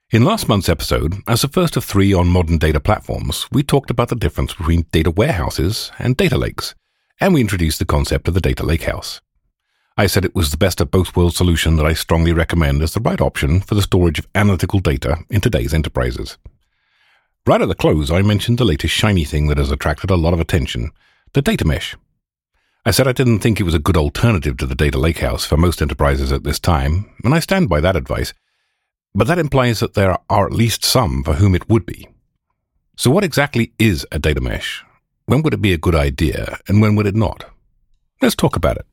In last month's episode, as the first of 3 on modern data platforms, we talked about the difference between data warehouses and data lakes, and we introduced the concept of the data lakehouse. I said it was the best of both worlds solution that I strongly recommend as the right option for the storage of analytical data in today's enterprises. Right at the close, I mentioned the latest shiny thing that has attracted a lot of attention, the data mesh. I said I didn't think it was a good alternative to the data lakehouse for most enterprises at this time, and I stand by that advice. But that implies that there are at least some for whom it would be. So what exactly is a data mesh? When would it be a good idea, and when would it not? Let's talk about it.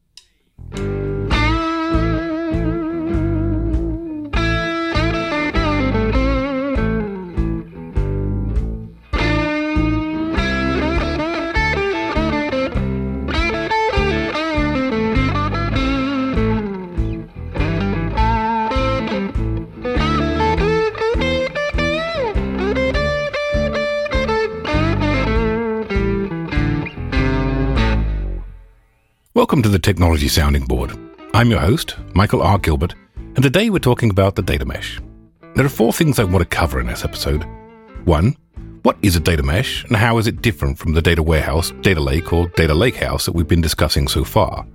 Welcome to the Technology Sounding Board. I'm your host, Michael R. Gilbert, and today we're talking about the data mesh. There are 4 things I want to cover in this episode. 1. What is a data mesh, and how is it different from the data warehouse, data lake, or data lakehouse that we've been discussing so far?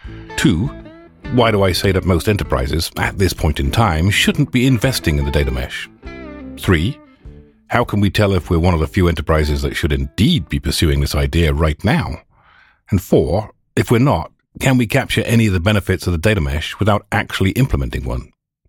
2. Why do I say that most enterprises, at this point in time, shouldn't be investing in the data mesh? 3. How can we tell if we're one of the few enterprises that should indeed be pursuing this idea right now? And 4. If we're not, can we capture any of the benefits of the data mesh without actually implementing one?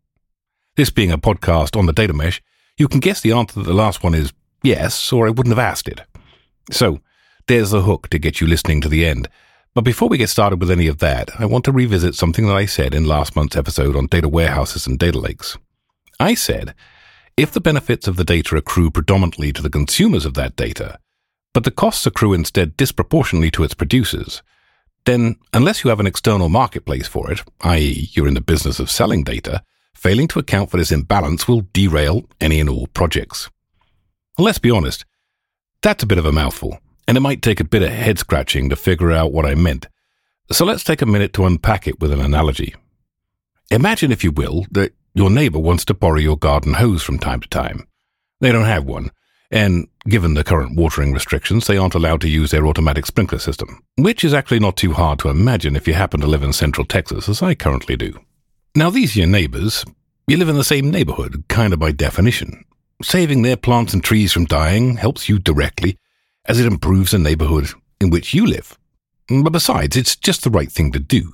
This being a podcast on the data mesh, you can guess the answer to the last one is yes, or I wouldn't have asked it. So, there's the hook to get you listening to the end. But before we get started with any of that, I want to revisit something that I said in last month's episode on data warehouses and data lakes. I said, if the benefits of the data accrue predominantly to the consumers of that data, but the costs accrue instead disproportionately to its producers, then unless you have an external marketplace for it, i.e. you're in the business of selling data, failing to account for this imbalance will derail any and all projects. Well, let's be honest, that's a bit of a mouthful, and it might take a bit of head-scratching to figure out what I meant. So let's take a minute to unpack it with an analogy. Imagine, if you will, that your neighbor wants to borrow your garden hose from time to time. They don't have one, and given the current watering restrictions, they aren't allowed to use their automatic sprinkler system, which is actually not too hard to imagine if you happen to live in central Texas, as I currently do. Now, these are your neighbors. You live in the same neighborhood, kind of by definition. Saving their plants and trees from dying helps you directly, as it improves the neighborhood in which you live. But besides, it's just the right thing to do.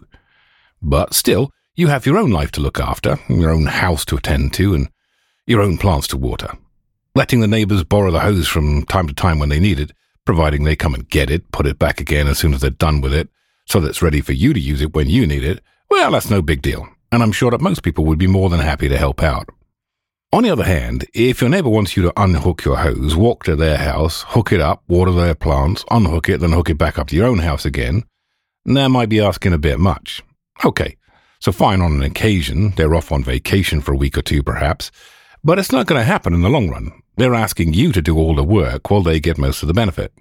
But still, you have your own life to look after, your own house to attend to, and your own plants to water. Letting the neighbors borrow the hose from time to time when they need it, providing they come and get it, put it back again as soon as they're done with it, so that it's ready for you to use it when you need it, well, that's no big deal, and I'm sure that most people would be more than happy to help out. On the other hand, if your neighbor wants you to unhook your hose, walk to their house, hook it up, water their plants, unhook it, then hook it back up to your own house again, that might be asking a bit much. Okay, so fine on an occasion, they're off on vacation for a week or 2 perhaps, but it's not going to happen in the long run. They're asking you to do all the work while they get most of the benefit.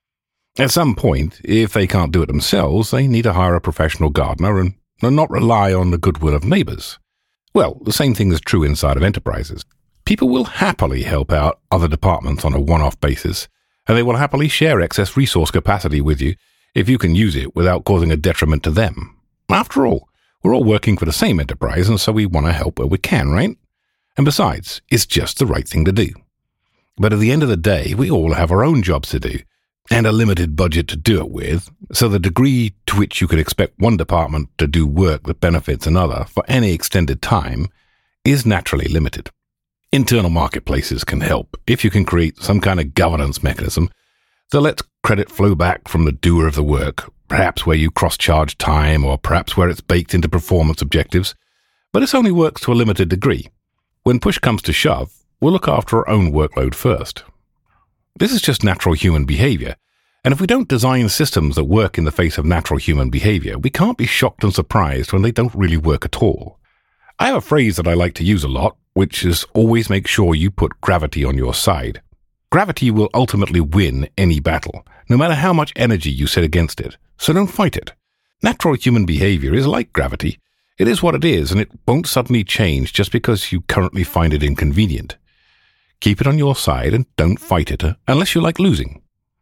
At some point, if they can't do it themselves, they need to hire a professional gardener and not rely on the goodwill of neighbors. Well, the same thing is true inside of enterprises. People will happily help out other departments on a one-off basis, and they will happily share excess resource capacity with you if you can use it without causing a detriment to them. After all, we're all working for the same enterprise, and so we want to help where we can, right? And besides, it's just the right thing to do. But at the end of the day, we all have our own jobs to do, and a limited budget to do it with, so the degree to which you could expect one department to do work that benefits another for any extended time is naturally limited. Internal marketplaces can help if you can create some kind of governance mechanism that lets credit flow back from the doer of the work, perhaps where you cross-charge time or perhaps where it's baked into performance objectives, but this only works to a limited degree. When push comes to shove, we'll look after our own workload first. This is just natural human behavior, and if we don't design systems that work in the face of natural human behavior, we can't be shocked and surprised when they don't really work at all. I have a phrase that I like to use a lot, which is always make sure you put gravity on your side. Gravity will ultimately win any battle, no matter how much energy you set against it, so don't fight it. Natural human behavior is like gravity. It is what it is, and it won't suddenly change just because you currently find it inconvenient. Keep it on your side and don't fight it unless you like losing.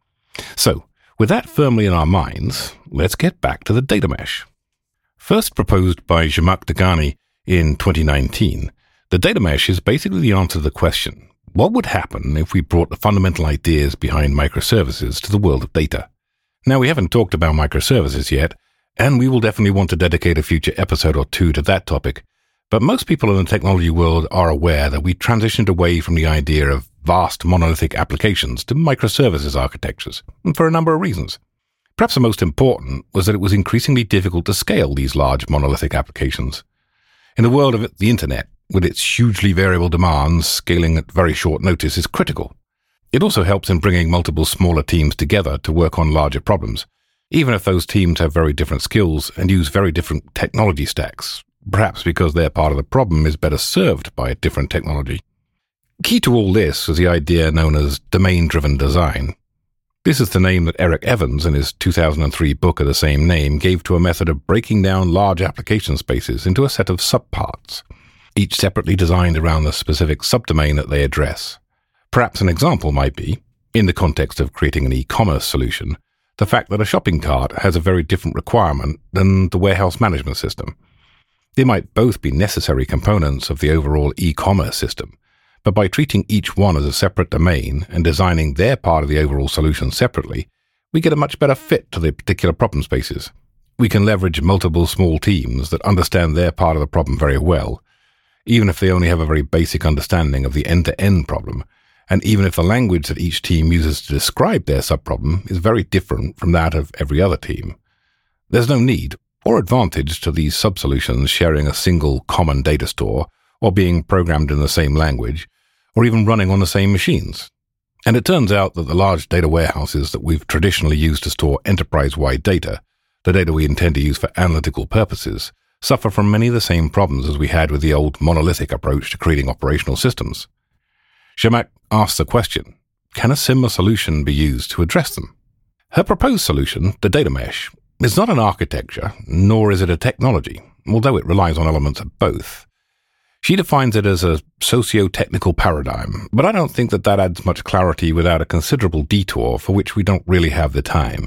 So, with that firmly in our minds, let's get back to the data mesh. First proposed by Zhamak Dehghani in 2019, the data mesh is basically the answer to the question, what would happen if we brought the fundamental ideas behind microservices to the world of data? Now, we haven't talked about microservices yet, and we will definitely want to dedicate a future episode or two to that topic, but most people in the technology world are aware that we transitioned away from the idea of vast monolithic applications to microservices architectures, and for a number of reasons. Perhaps the most important was that it was increasingly difficult to scale these large monolithic applications. In the world of the internet, with its hugely variable demands, scaling at very short notice is critical. It also helps in bringing multiple smaller teams together to work on larger problems, even if those teams have very different skills and use very different technology stacks, perhaps because their part of the problem is better served by a different technology. Key to all this was the idea known as domain-driven design. This is the name that Eric Evans, in his 2003 book of the same name, gave to a method of breaking down large application spaces into a set of subparts, each separately designed around the specific subdomain that they address. Perhaps an example might be, in the context of creating an e-commerce solution, the fact that a shopping cart has a very different requirement than the warehouse management system. They might both be necessary components of the overall e-commerce system, but by treating each one as a separate domain and designing their part of the overall solution separately, we get a much better fit to the particular problem spaces. We can leverage multiple small teams that understand their part of the problem very well, even if they only have a very basic understanding of the end-to-end problem, and even if the language that each team uses to describe their subproblem is very different from that of every other team. There's no need or advantage to these sub-solutions sharing a single common data store, or being programmed in the same language, or even running on the same machines. And it turns out that the large data warehouses that we've traditionally used to store enterprise-wide data, the data we intend to use for analytical purposes, suffer from many of the same problems as we had with the old monolithic approach to creating operational systems. Zhamak asks the question, can a similar solution be used to address them? Her proposed solution, the data mesh, is not an architecture, nor is it a technology, although it relies on elements of both. She defines it as a socio-technical paradigm, but I don't think that adds much clarity without a considerable detour for which we don't really have the time.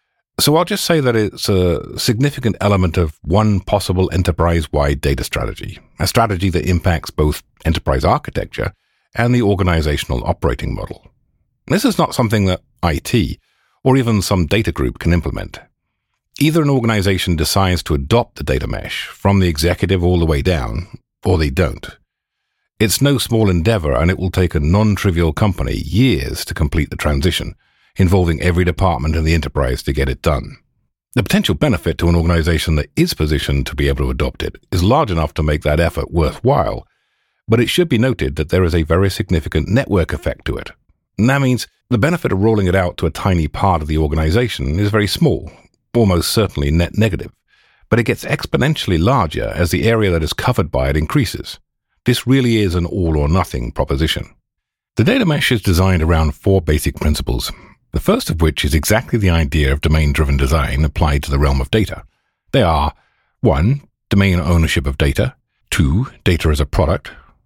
So I'll just say that it's a significant element of one possible enterprise-wide data strategy, a strategy that impacts both enterprise architecture and the organizational operating model. This is not something that IT, or even some data group, can implement. Either an organization decides to adopt the data mesh from the executive all the way down, or they don't. It's no small endeavor, and it will take a non-trivial company years to complete the transition, involving every department in the enterprise to get it done. The potential benefit to an organization that is positioned to be able to adopt it is large enough to make that effort worthwhile, but it should be noted that there is a very significant network effect to it. And that means the benefit of rolling it out to a tiny part of the organization is very small, almost certainly net negative, but it gets exponentially larger as the area that is covered by it increases. This really is an all-or-nothing proposition. The data mesh is designed around 4 basic principles, the first of which is exactly the idea of domain-driven design applied to the realm of data. They are 1. Domain ownership of data, 2. Data as a product,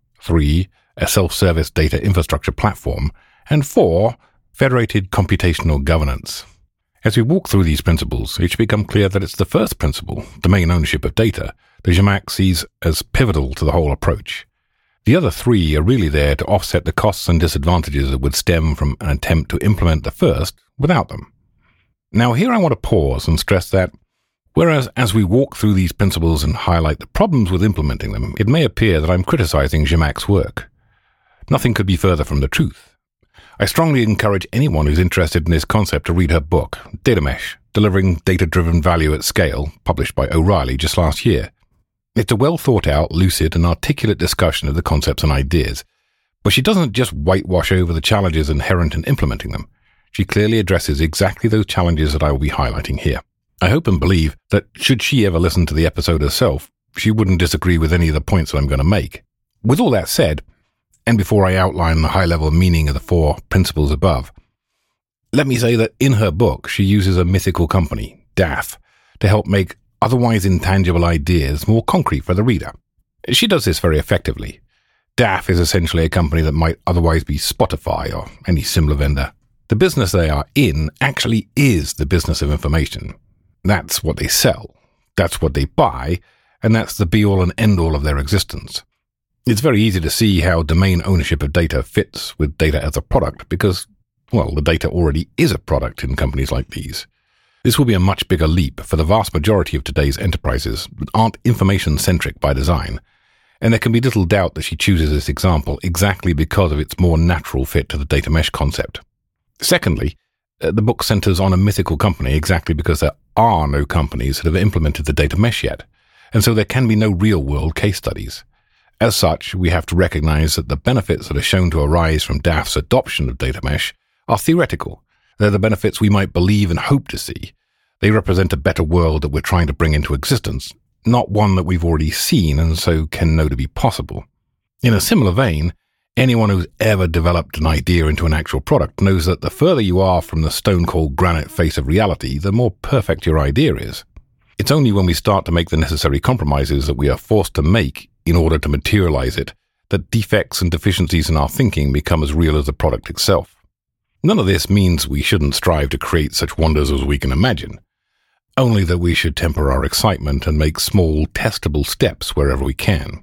3. A self-service data infrastructure platform, and 4. Federated computational governance. As we walk through these principles, it should become clear that it's the first principle, domain ownership of data, that Zhamak sees as pivotal to the whole approach. The other 3 are really there to offset the costs and disadvantages that would stem from an attempt to implement the first without them. Now, here I want to pause and stress that, whereas as we walk through these principles and highlight the problems with implementing them, it may appear that I'm criticizing Zhamak's work. Nothing could be further from the truth. I strongly encourage anyone who's interested in this concept to read her book, Data Mesh, Delivering Data-Driven Value at Scale, published by O'Reilly just last year. It's a well-thought-out, lucid, and articulate discussion of the concepts and ideas, but she doesn't just whitewash over the challenges inherent in implementing them. She clearly addresses exactly those challenges that I will be highlighting here. I hope and believe that should she ever listen to the episode herself, she wouldn't disagree with any of the points that I'm going to make. With all that said, and before I outline the high-level meaning of the 4 principles above, let me say that in her book she uses a mythical company, DAF, to help make otherwise intangible ideas more concrete for the reader. She does this very effectively. DAF is essentially a company that might otherwise be Spotify or any similar vendor. The business they are in actually is the business of information. That's what they sell, that's what they buy, and that's the be-all and end-all of their existence. It's very easy to see how domain ownership of data fits with data as a product because, well, the data already is a product in companies like these. This will be a much bigger leap for the vast majority of today's enterprises that aren't information-centric by design, and there can be little doubt that she chooses this example exactly because of its more natural fit to the data mesh concept. Secondly, the book centers on a mythical company exactly because there are no companies that have implemented the data mesh yet, and so there can be no real-world case studies. As such, we have to recognize that the benefits that are shown to arise from DAF's adoption of data mesh are theoretical. They're the benefits we might believe and hope to see. They represent a better world that we're trying to bring into existence, not one that we've already seen and so can know to be possible. In a similar vein, anyone who's ever developed an idea into an actual product knows that the further you are from the stone-cold granite face of reality, the more perfect your idea is. It's only when we start to make the necessary compromises that we are forced to make in order to materialize it that defects and deficiencies in our thinking become as real as the product itself. None of this means we shouldn't strive to create such wonders as we can imagine, only that we should temper our excitement and make small, testable steps wherever we can.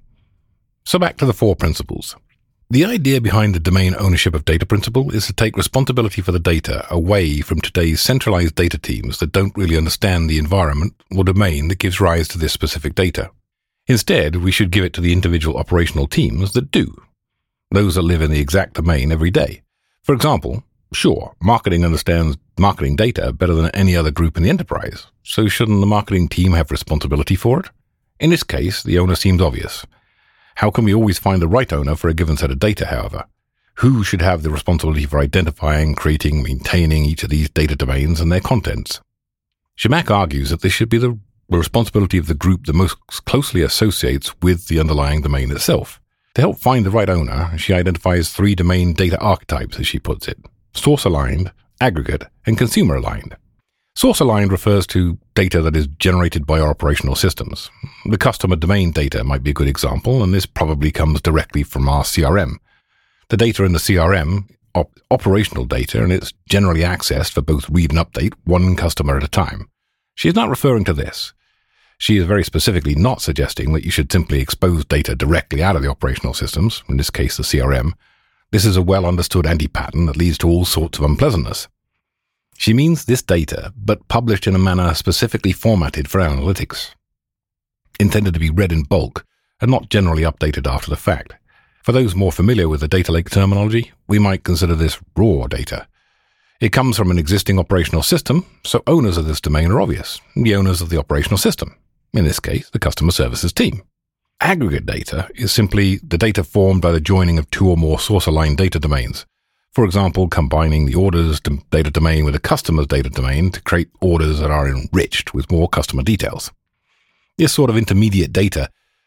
So back to the 4 principles. The idea behind the domain ownership of data principle is to take responsibility for the data away from today's centralized data teams that don't really understand the environment or domain that gives rise to this specific data. Instead, we should give it to the individual operational teams that do, those that live in the exact domain every day. For example, sure, marketing understands marketing data better than any other group in the enterprise, so shouldn't the marketing team have responsibility for it? In this case, the owner seems obvious. How can we always find the right owner for a given set of data, however? Who should have the responsibility for identifying, creating, maintaining each of these data domains and their contents? Zhamak argues that this should be the responsibility of the group that most closely associates with the underlying domain itself. To help find the right owner, she identifies 3 domain data archetypes, as she puts it: source-aligned, aggregate, and consumer-aligned. Source-aligned refers to data that is generated by our operational systems. The customer domain data might be a good example, and this probably comes directly from our CRM. The data in the CRM, operational data, and it's generally accessed for both read and update, one customer at a time. She is not referring to this. She is very specifically not suggesting that you should simply expose data directly out of the operational systems, in this case the CRM. This is a well-understood anti-pattern that leads to all sorts of unpleasantness. She means this data, but published in a manner specifically formatted for analytics, intended to be read in bulk and not generally updated after the fact. For those more familiar with the data lake terminology, we might consider this raw data. It comes from an existing operational system, so owners of this domain are obvious, the owners of the operational system, in this case, the customer services team. Aggregate data is simply the data formed by the joining of 2 or more source-aligned data domains. For example, combining the orders data domain with the customer's data domain to create orders that are enriched with more customer details. This sort of intermediate data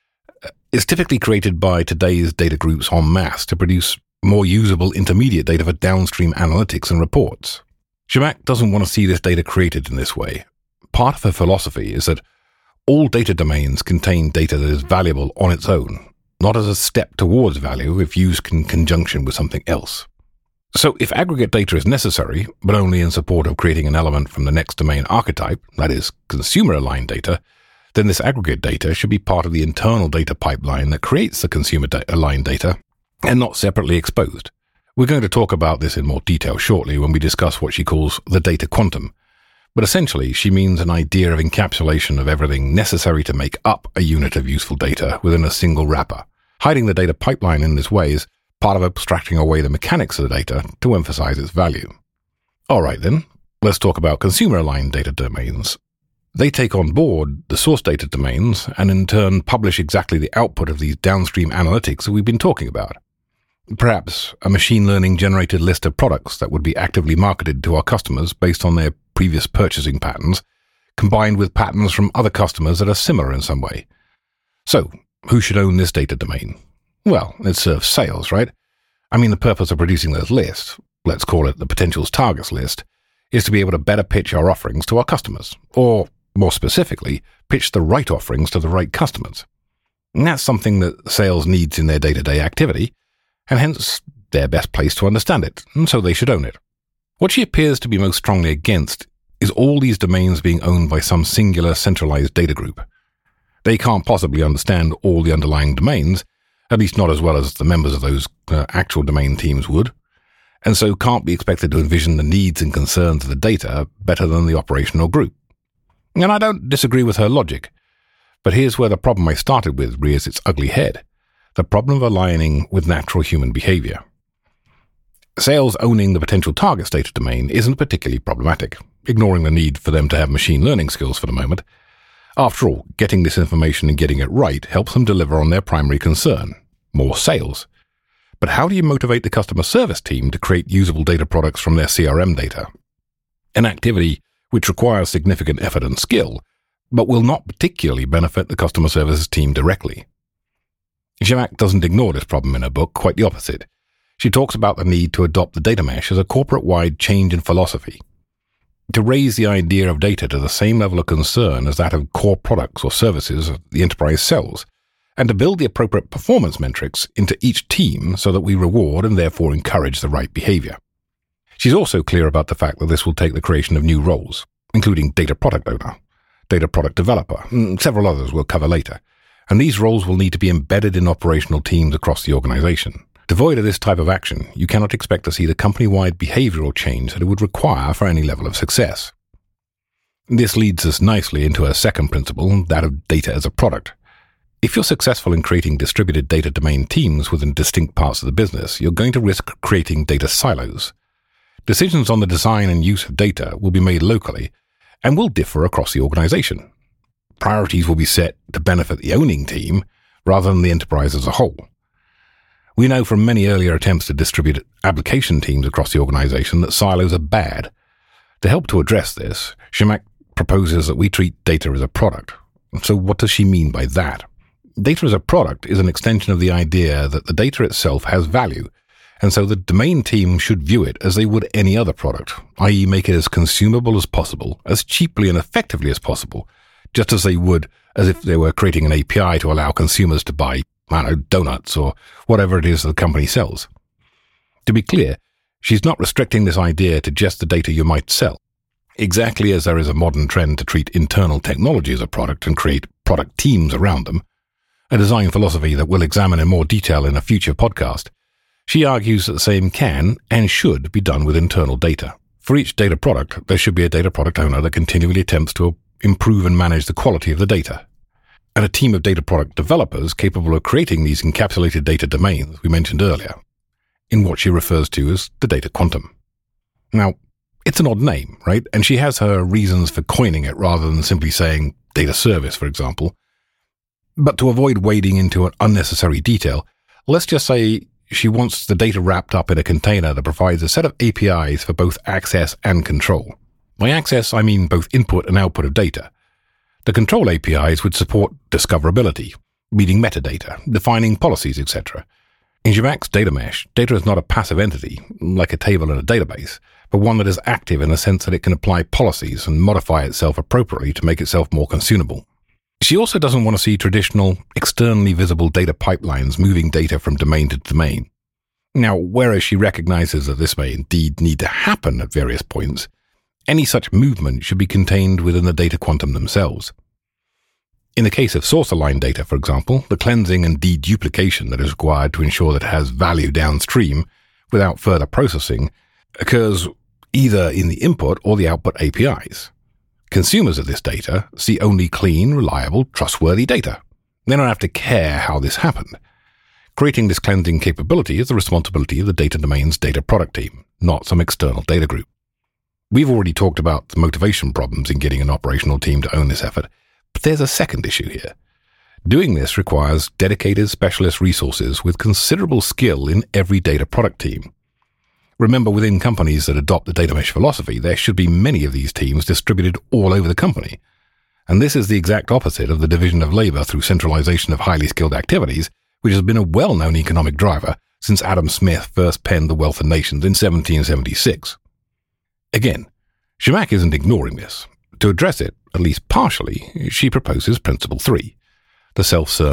is typically created by today's data groups en masse to produce more usable intermediate data for downstream analytics and reports. Zhamak doesn't want to see this data created in this way. Part of her philosophy is that all data domains contain data that is valuable on its own, not as a step towards value if used in conjunction with something else. So if aggregate data is necessary, but only in support of creating an element from the next domain archetype, that is, consumer-aligned data, then this aggregate data should be part of the internal data pipeline that creates the consumer-aligned data and not separately exposed. We're going to talk about this in more detail shortly when we discuss what she calls the data quantum, but essentially she means an idea of encapsulation of everything necessary to make up a unit of useful data within a single wrapper. Hiding the data pipeline in this way is part of abstracting away the mechanics of the data to emphasize its value. Alright then, let's talk about consumer-aligned data domains. They take on board the source data domains and in turn publish exactly the output of these downstream analytics that we've been talking about. Perhaps a machine learning generated list of products that would be actively marketed to our customers based on their previous purchasing patterns, combined with patterns from other customers that are similar in some way. So, who should own this data domain? Well, it serves sales, right? I mean, the purpose of producing this list, let's call it the potentials targets list, is to be able to better pitch our offerings to our customers, or, more specifically, pitch the right offerings to the right customers. And that's something that sales needs in their day-to-day activity, and hence they're best placed to understand it, and so they should own it. What she appears to be most strongly against is all these domains being owned by some singular centralized data group. They can't possibly understand all the underlying domains, at least not as well as the members of those actual domain teams would, and so can't be expected to envision the needs and concerns of the data better than the operational group. And I don't disagree with her logic, but here's where the problem I started with rears its ugly head, the problem of aligning with natural human behavior. Sales owning the potential target's data domain isn't particularly problematic, ignoring the need for them to have machine learning skills for the moment. After all, getting this information and getting it right helps them deliver on their primary concern, more sales. But how do you motivate the customer service team to create usable data products from their CRM data? An activity which requires significant effort and skill, but will not particularly benefit the customer services team directly. Zhamak doesn't ignore this problem in her book, quite the opposite. She talks about the need to adopt the data mesh as a corporate-wide change in philosophy, to raise the idea of data to the same level of concern as that of core products or services the enterprise sells, and to build the appropriate performance metrics into each team so that we reward and therefore encourage the right behavior. She's also clear about the fact that this will take the creation of new roles, including data product owner, data product developer, and several others we'll cover later, and these roles will need to be embedded in operational teams across the organization. Devoid of this type of action, you cannot expect to see the company-wide behavioral change that it would require for any level of success. This leads us nicely into a second principle, that of data as a product. If you're successful in creating distributed data domain teams within distinct parts of the business, you're going to risk creating data silos. Decisions on the design and use of data will be made locally and will differ across the organization. Priorities will be set to benefit the owning team rather than the enterprise as a whole. We know from many earlier attempts to distribute application teams across the organization that silos are bad. To help to address this, Zhamak proposes that we treat data as a product. So what does she mean by that? Data as a product is an extension of the idea that the data itself has value, and so the domain team should view it as they would any other product, i.e. make it as consumable as possible, as cheaply and effectively as possible, just as they would as if they were creating an API to allow consumers to buy donuts or whatever it is the company sells. To be clear, she's not restricting this idea to just the data you might sell. Exactly as there is a modern trend to treat internal technology as a product and create product teams around them, a design philosophy that we'll examine in more detail in a future podcast, she argues that the same can and should be done with internal data. For each data product, there should be a data product owner that continually attempts to improve and manage the quality of the data, and a team of data product developers capable of creating these encapsulated data domains we mentioned earlier, in what she refers to as the data quantum. Now, it's an odd name, right? And she has her reasons for coining it rather than simply saying data service, for example. But to avoid wading into an unnecessary detail, let's just say she wants the data wrapped up in a container that provides a set of APIs for both access and control. By access, I mean both input and output of data. The control APIs would support discoverability, reading metadata, defining policies, etc. In Zhamak's data mesh, data is not a passive entity, like a table in a database, but one that is active in the sense that it can apply policies and modify itself appropriately to make itself more consumable. She also doesn't want to see traditional, externally visible data pipelines moving data from domain to domain. Now, whereas she recognizes that this may indeed need to happen at various points, any such movement should be contained within the data quantum themselves. In the case of source-aligned data, for example, the cleansing and deduplication that is required to ensure that it has value downstream without further processing occurs either in the input or the output APIs. Consumers of this data see only clean, reliable, trustworthy data. They don't have to care how this happened. Creating this cleansing capability is the responsibility of the data domain's data product team, not some external data group. We've already talked about the motivation problems in getting an operational team to own this effort, but there's a second issue here. Doing this requires dedicated specialist resources with considerable skill in every data product team. Remember, within companies that adopt the data mesh philosophy, there should be many of these teams distributed all over the company. And this is the exact opposite of the division of labor through centralization of highly skilled activities, which has been a well-known economic driver since Adam Smith first penned The Wealth of Nations in 1776. Again, Zhamak isn't ignoring this. To address it, at least partially, she proposes Principle 3, the self-serve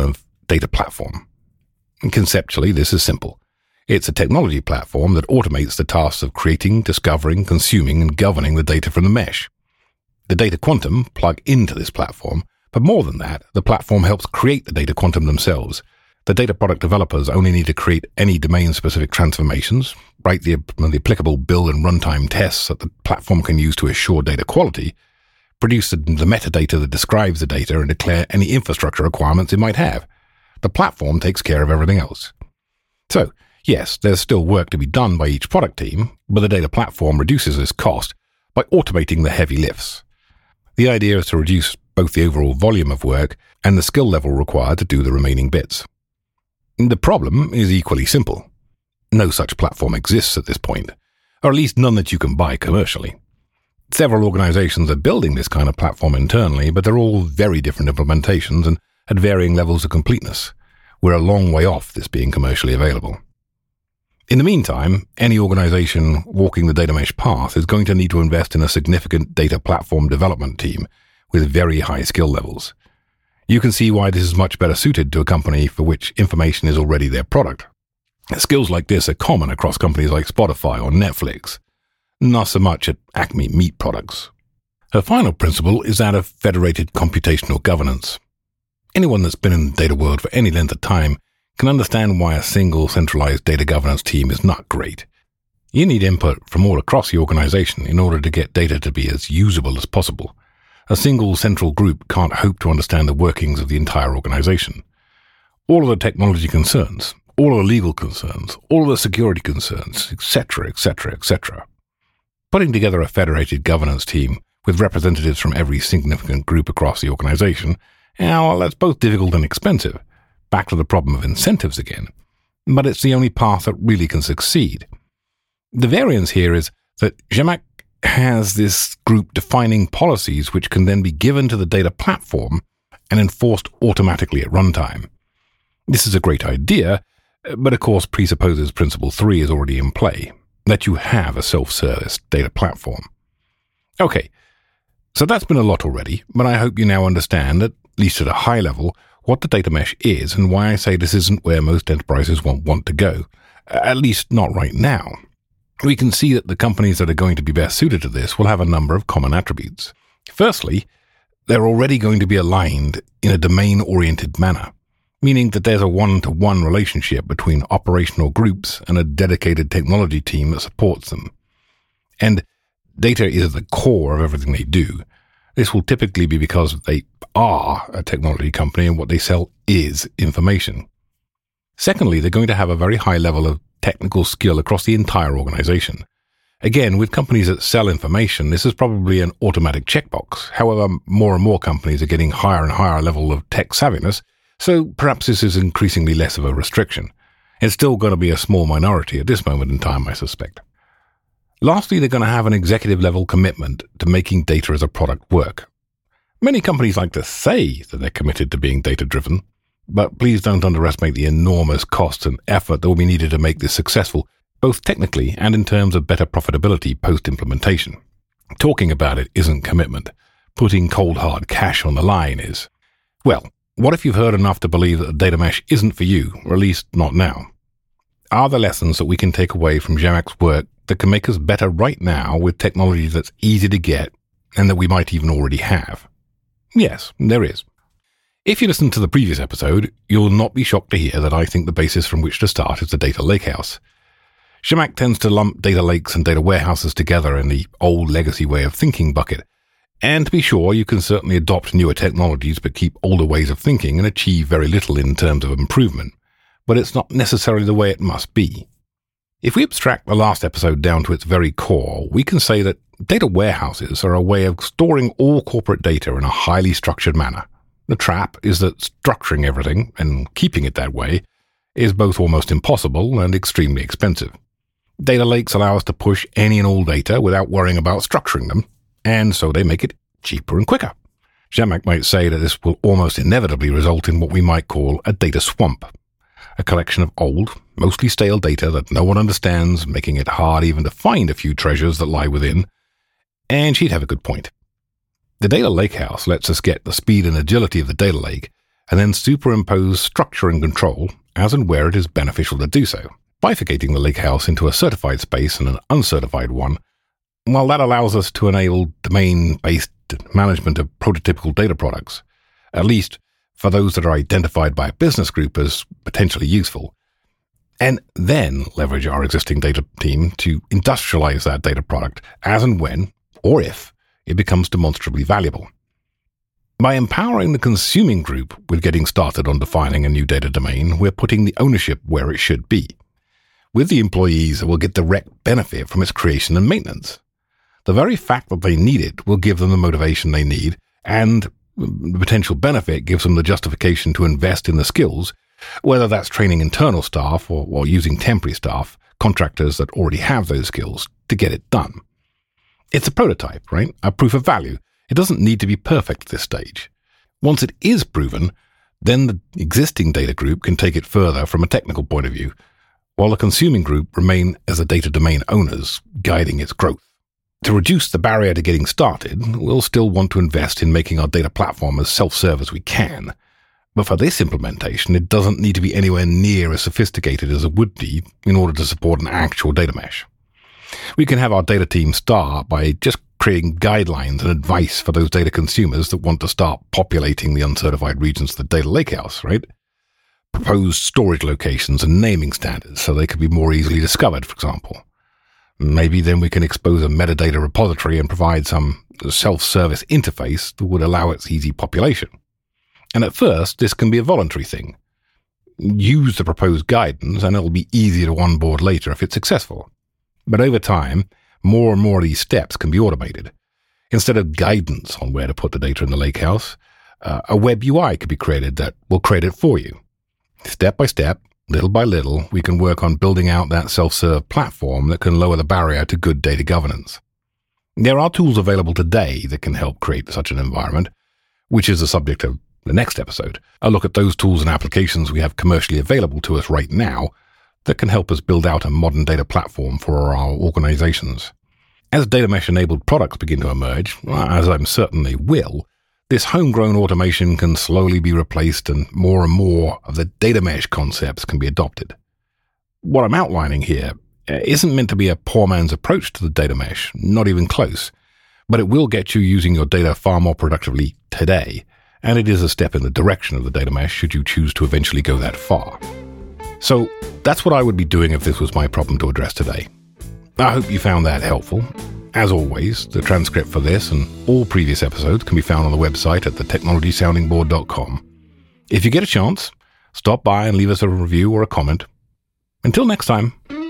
data platform? Conceptually, this is simple. It's a technology platform that automates the tasks of creating, discovering, consuming, and governing the data from the mesh. The data quantum plug into this platform, but more than that, the platform helps create the data quantum themselves. The data product developers only need to create any domain-specific transformations, write the applicable build and runtime tests that the platform can use to assure data quality, produce the metadata that describes the data, and declare any infrastructure requirements it might have. The platform takes care of everything else. So, yes, there's still work to be done by each product team, but the data platform reduces this cost by automating the heavy lifts. The idea is to reduce both the overall volume of work and the skill level required to do the remaining bits. The problem is equally simple. No such platform exists at this point, or at least none that you can buy commercially. Several organizations are building this kind of platform internally, but they're all very different implementations and at varying levels of completeness. We're a long way off this being commercially available. In the meantime, any organization walking the data mesh path is going to need to invest in a significant data platform development team with very high skill levels. You can see why this is much better suited to a company for which information is already their product. Skills like this are common across companies like Spotify or Netflix, not so much at Acme Meat Products. Her final principle is that of federated computational governance. Anyone that's been in the data world for any length of time can understand why a single centralized data governance team is not great. You need input from all across the organization in order to get data to be as usable as possible. A single central group can't hope to understand the workings of the entire organization. All of the technology concerns, all of the legal concerns, all of the security concerns, etc., etc., etc. Putting together a federated governance team with representatives from every significant group across the organization, well, that's both difficult and expensive. Back to the problem of incentives again. But it's the only path that really can succeed. The variance here is that Zhamak has this group defining policies which can then be given to the data platform and enforced automatically at runtime. This is a great idea, but of course presupposes Principle 3 is already in play, that you have a self-service data platform. Okay, so that's been a lot already, but I hope you now understand, at least at a high level, what the data mesh is and why I say this isn't where most enterprises want to go, at least not right now. We can see that the companies that are going to be best suited to this will have a number of common attributes. Firstly, they're already going to be aligned in a domain-oriented manner, meaning that there's a one-to-one relationship between operational groups and a dedicated technology team that supports them. And data is the core of everything they do. This will typically be because they are a technology company and what they sell is information. Secondly, they're going to have a very high level of technical skill across the entire organization. Again, with companies that sell information, this is probably an automatic checkbox. However, more and more companies are getting higher and higher level of tech savviness, so perhaps this is increasingly less of a restriction. It's still going to be a small minority at this moment in time, I suspect. Lastly, they're going to have an executive-level commitment to making data as a product work. Many companies like to say that they're committed to being data-driven, but please don't underestimate the enormous cost and effort that will be needed to make this successful, both technically and in terms of better profitability post-implementation. Talking about it isn't commitment. Putting cold hard cash on the line is. Well, what if you've heard enough to believe that the data mesh isn't for you, or at least not now? Are there lessons that we can take away from Zhamak's work that can make us better right now with technology that's easy to get and that we might even already have? Yes, there is. If you listen to the previous episode, you'll not be shocked to hear that I think the basis from which to start is the data lakehouse. Zhamak tends to lump data lakes and data warehouses together in the old legacy way of thinking bucket. And to be sure, you can certainly adopt newer technologies but keep older ways of thinking and achieve very little in terms of improvement. But it's not necessarily the way it must be. If we abstract the last episode down to its very core, we can say that data warehouses are a way of storing all corporate data in a highly structured manner. The trap is that structuring everything, and keeping it that way, is both almost impossible and extremely expensive. Data lakes allow us to push any and all data without worrying about structuring them, and so they make it cheaper and quicker. Zhamak might say that this will almost inevitably result in what we might call a data swamp, a collection of old, mostly stale data that no one understands, making it hard even to find a few treasures that lie within, and she'd have a good point. The data lakehouse lets us get the speed and agility of the data lake, and then superimpose structure and control as and where it is beneficial to do so, bifurcating the lakehouse into a certified space and an uncertified one. While that allows us to enable domain-based management of prototypical data products, at least for those that are identified by a business group as potentially useful, and then leverage our existing data team to industrialize that data product as and when, or if, it becomes demonstrably valuable. By empowering the consuming group with getting started on defining a new data domain, we're putting the ownership where it should be, with the employees that will get direct benefit from its creation and maintenance. The very fact that they need it will give them the motivation they need, and the potential benefit gives them the justification to invest in the skills, whether that's training internal staff or using temporary staff, contractors that already have those skills, to get it done. It's a prototype, right? A proof of value. It doesn't need to be perfect at this stage. Once it is proven, then the existing data group can take it further from a technical point of view, while the consuming group remain as the data domain owners, guiding its growth. To reduce the barrier to getting started, we'll still want to invest in making our data platform as self-serve as we can. But for this implementation, it doesn't need to be anywhere near as sophisticated as it would be in order to support an actual data mesh. We can have our data team start by just creating guidelines and advice for those data consumers that want to start populating the uncertified regions of the data lakehouse, right? Propose storage locations and naming standards so they could be more easily discovered, for example. Maybe then we can expose a metadata repository and provide some self-service interface that would allow its easy population. And at first, this can be a voluntary thing. Use the proposed guidance and it'll be easier to onboard later if it's successful. But over time, more and more of these steps can be automated. Instead of guidance on where to put the data in the lakehouse, a web UI could be created that will create it for you. Step by step, little by little, we can work on building out that self-serve platform that can lower the barrier to good data governance. There are tools available today that can help create such an environment, which is the subject of the next episode. I'll look at those tools and applications we have commercially available to us right now that can help us build out a modern data platform for our organizations. As data mesh-enabled products begin to emerge, as I'm certain they will, this homegrown automation can slowly be replaced and more of the data mesh concepts can be adopted. What I'm outlining here isn't meant to be a poor man's approach to the data mesh, not even close, but it will get you using your data far more productively today, and it is a step in the direction of the data mesh should you choose to eventually go that far. So that's what I would be doing if this was my problem to address today. I hope you found that helpful. As always, the transcript for this and all previous episodes can be found on the website at thetechnologysoundingboard.com. If you get a chance, stop by and leave us a review or a comment. Until next time.